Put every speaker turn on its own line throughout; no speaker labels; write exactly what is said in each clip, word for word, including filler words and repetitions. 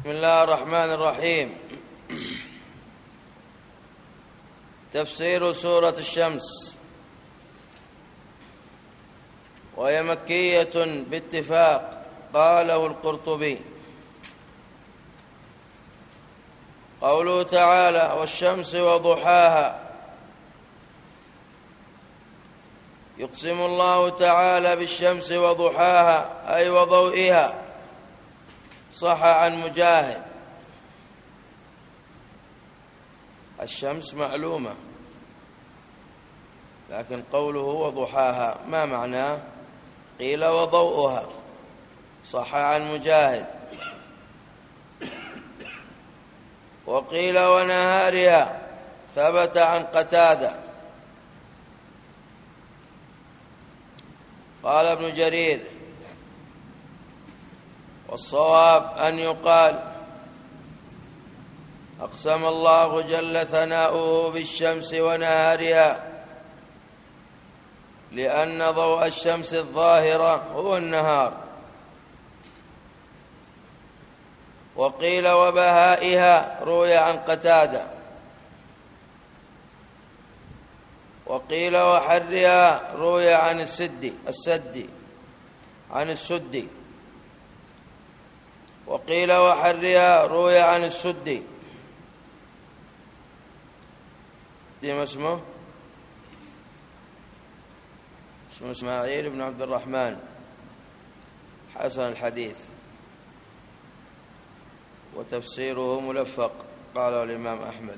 بسم الله الرحمن الرحيم. تفسير سورة الشمس، وهي مكية باتفاق، قاله القرطبي. قوله تعالى: والشمس وضحاها. يقسم الله تعالى بالشمس وضحاها أي وضوئها. صح عن مجاهد. الشمس معلومة، لكن قوله وضحاها ما معناه؟ قيل وضوءها. صح عن مجاهد. وقيل ونهارها، ثبت عن قتادة. قال ابن جرير: والصواب أن يقال: أقسم الله جل ثناؤه بالشمس ونهارها، لأن ضوء الشمس الظاهرة هو النهار. وقيل وبهائها، روي عن قتادة. وقيل وحرها، روي عن السدي السدي عن السدي. وقيل وحرها، روي عن السدي. دي ما اسمه؟ اسمه إسماعيل بن عبد الرحمن، حسن الحديث، وتفسيره ملفق، قاله الإمام أحمد.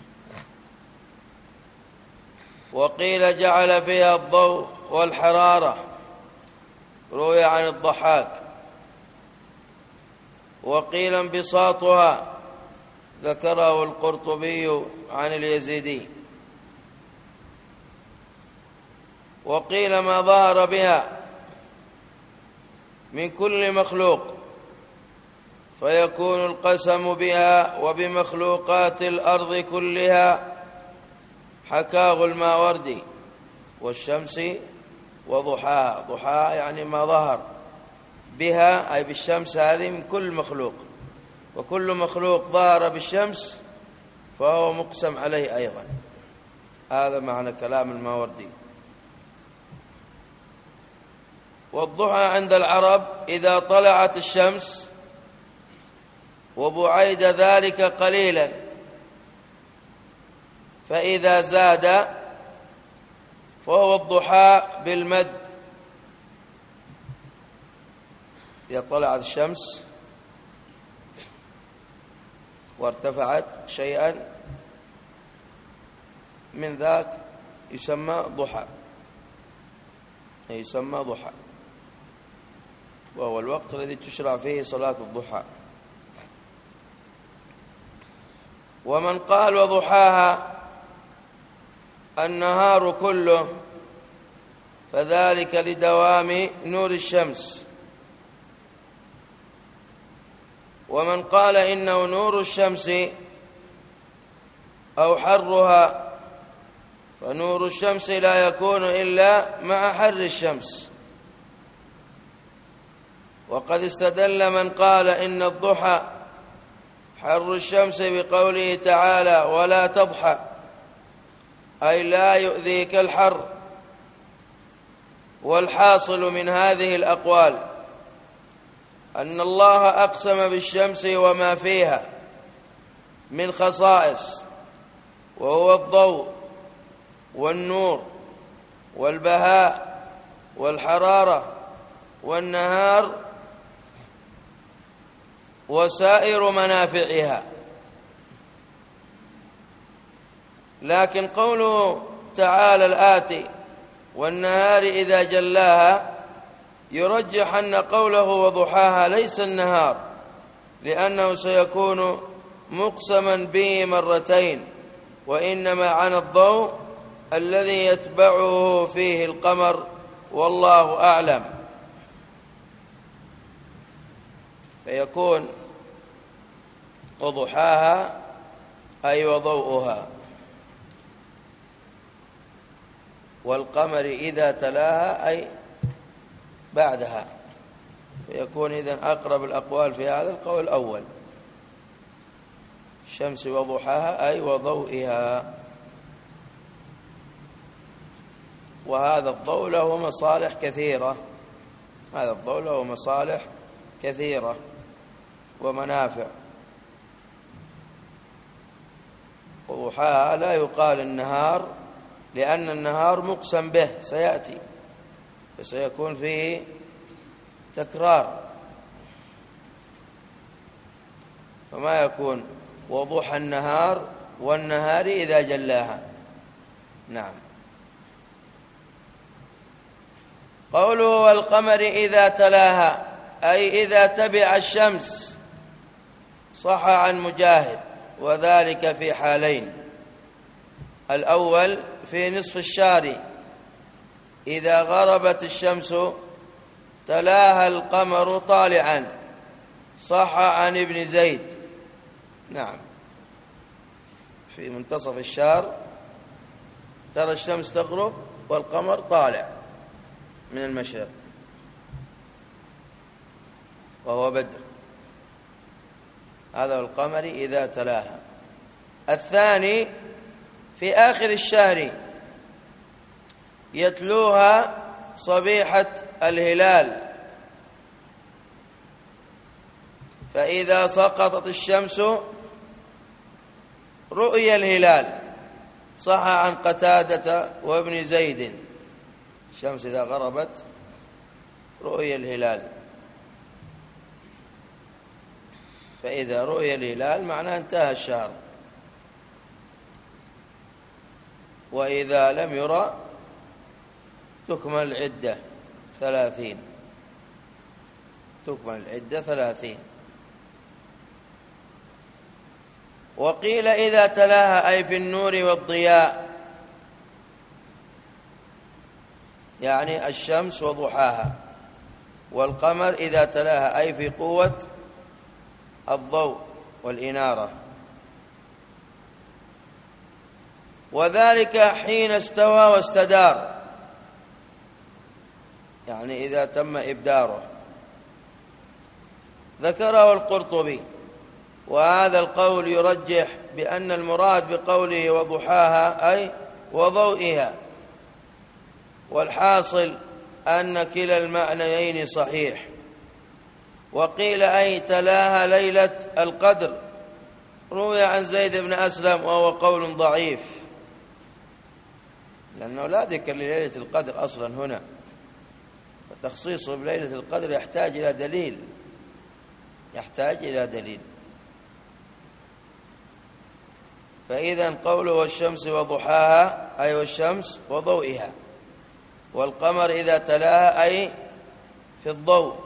وقيل جعل فيها الضوء والحرارة، روي عن الضحاك. وقيل انبساطها، ذكره القرطبي عن اليزيدي. وقيل ما ظهر بها من كل مخلوق، فيكون القسم بها وبمخلوقات الأرض كلها، حكاه الماوردي. والشمس وضحاها، ضحاها يعني ما ظهر بها أي بالشمس هذه من كل مخلوق، وكل مخلوق ظهر بالشمس فهو مقسم عليه أيضا. هذا معنى كلام الماوردي. والضحى عند العرب إذا طلعت الشمس وبعيد ذلك قليلا، فإذا زاد فهو الضحى بالمد. إذا طلعت الشمس وارتفعت شيئا من ذاك يسمى ضحى، يسمى ضحى، وهو الوقت الذي تشرع فيه صلاة الضحى. ومن قال وضحاها النهار كله، فذلك لدوام نور الشمس. ومن قال إنه نور الشمس أو حرها، فنور الشمس لا يكون إلا مع حر الشمس. وقد استدل من قال إن الضحى حر الشمس بقوله تعالى: ولا تضحى، أي لا يؤذيك الحر. والحاصل من هذه الأقوال أن الله أقسم بالشمس وما فيها من خصائص، وهو الضوء والنور والبهاء والحرارة والنهار وسائر منافعها. لكن قوله تعالى الآتي: والنهار إذا جلاها، يرجح أن قوله وضحاها ليس النهار، لأنه سيكون مقسما به مرتين، وإنما عن الضوء الذي يتبعه فيه القمر، والله أعلم. فيكون وضحاها أي وضوءها، والقمر إذا تلاها أي بعدها، فيكون إذن أقرب الأقوال في هذا القول الأول. الشمس وضحاها أي وضوئها. وهذا الضوء له مصالح كثيرة، هذا الضوء له مصالح كثيرة ومنافع. وضحاها لا يقال النهار، لأن النهار مقسم به سيأتي فسيكون فيه تكرار، فما يكون وضوح النهار والنهار إذا جلاها. نعم. قوله والقمر إذا تلاها أي إذا تبع الشمس، صح عن مجاهد، وذلك في حالين: الأول في نصف الشهر إذا غربت الشمس تلاها القمر طالعا، صح عن ابن زيد. نعم، في منتصف الشهر ترى الشمس تغرب والقمر طالع من المشرق وهو بدر، هذا القمر إذا تلاها. الثاني في آخر الشهر يتلوها صبيحة الهلال، فإذا سقطت الشمس رؤي الهلال، صح عن قتادة وابن زيد. الشمس إذا غربت رؤي الهلال، فإذا رؤي الهلال معناه انتهى الشهر، وإذا لم يرى تكمل العدة ثلاثين، تكمل العدة ثلاثين. وقيل إذا تلاها أي في النور والضياء، يعني الشمس وضحاها، والقمر إذا تلاها أي في قوة الضوء والإنارة، وذلك حين استوى واستدار، يعني إذا تم إبداره. ذكره القرطبي، وهذا القول يرجح بأن المراد بقوله وضحاها أي وضوئها، والحاصل أن كلا المعنيين صحيح. وقيل أي تلاها ليلة القدر، روي عن زيد بن أسلم وهو قول ضعيف، لأنه لا ذكر لليلة القدر أصلا هنا، فتخصيصه بليلة القدر يحتاج إلى دليل، يحتاج إلى دليل. فإذا قوله والشمس وضحاها أي والشمس وضوئها، والقمر إذا تلاها أي في الضوء.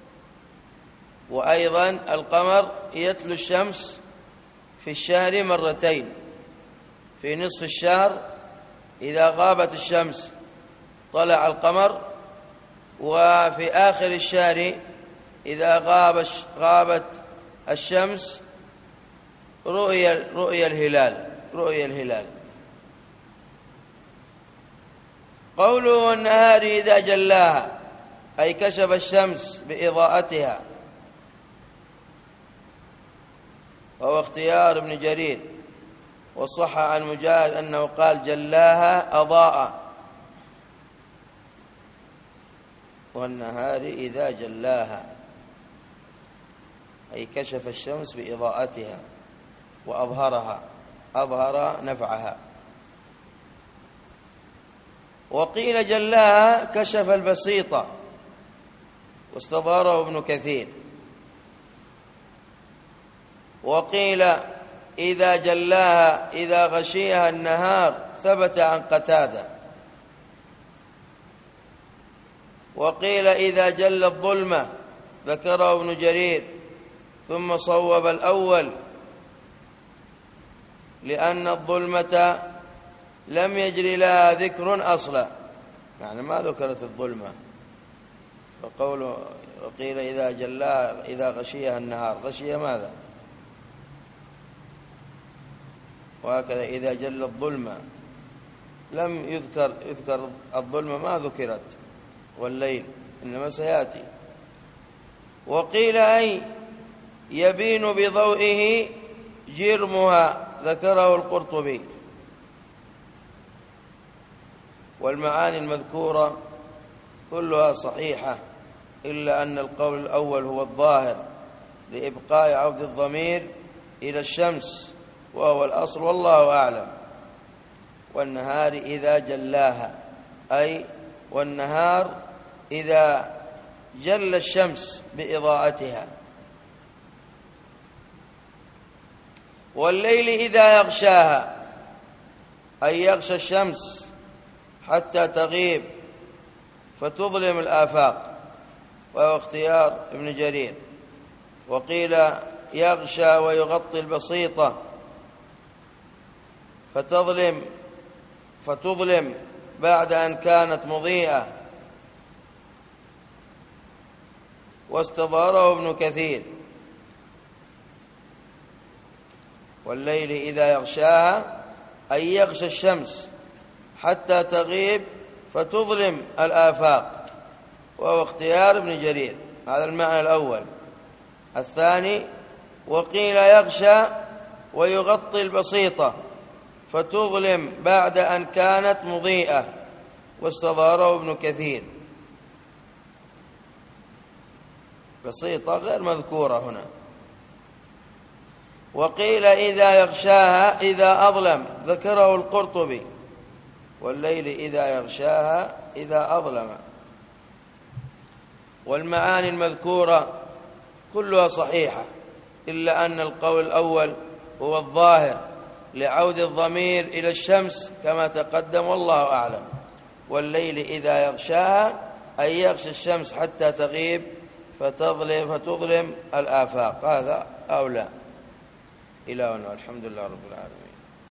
وأيضا القمر يتلو الشمس في الشهر مرتين، في نصف الشهر إذا غابت الشمس طلع القمر، وفي آخر الشهر إذا غاب غابت الشمس رؤي رؤي الهلال رؤي الهلال. قوله والنهار إذا جلاها أي كشف الشمس بإضاءتها، وهو اختيار ابن جرير، وصح عن مجاهد أنه قال جلاها أضاء. والنهار إذا جلاها أي كشف الشمس بإضاءتها وأظهرها، أظهر نفعها. وقيل جلاها كشف البسيطة، واستظهره ابن كثير. وقيل إذا جلاها إذا غشيها النهار، ثبت عن قتادة. وقيل إذا جل الظلمة، ذكره ابن جرير ثم صوب الأول، لأن الظلمة لم يجري لها ذكر أصلا، يعني ما ذكرت الظلمة. فقوله وقيل إذا جلاها إذا غشيها النهار، غشي ماذا؟ وهكذا إذا جل الظلمة لم يذكر يذكر الظلمة ما ذكرت، والليل إنما سيأتي. وقيل أي يبين بضوئه جرمها ذكره القرطبي. والمعاني المذكورة كلها صحيحة إلا أن القول الأول هو الظاهر لإبقاء عود الضمير إلى الشمس وهو الأصل والله أعلم. والنهار إذا جلاها، أي والنهار إذا جل الشمس بإضاءتها. والليل إذا يغشاها، أي يغشى الشمس حتى تغيب فتظلم الآفاق، وهو اختيار ابن جرير. وقيل يغشى ويغطي البسيطة فتظلم فتظلم بعد أن كانت مضيئة، واستظهره ابن كثير. والليل إذا يغشاها أي يغشى الشمس حتى تغيب فتظلم الآفاق، وهو اختيار ابن جرير. هذا المعنى الأول. الثاني وقيل يغشى ويغطي البسيطة فتظلم بعد أن كانت مضيئة، واستظهره ابن كثير. بسيطة غير مذكورة هنا. وقيل إذا يغشاها إذا أظلم، ذكره القرطبي. والليل إذا يغشاها إذا أظلم. والمعاني المذكورة كلها صحيحة إلا أن القول الأول هو الظاهر لعود الضمير إلى الشمس كما تقدم والله أعلم. والليل إذا يغشاها أي يغشى الشمس حتى تغيب فتظلم فتظلم الآفاق. هذا أولى. إلهنا الحمد لله رب العالمين.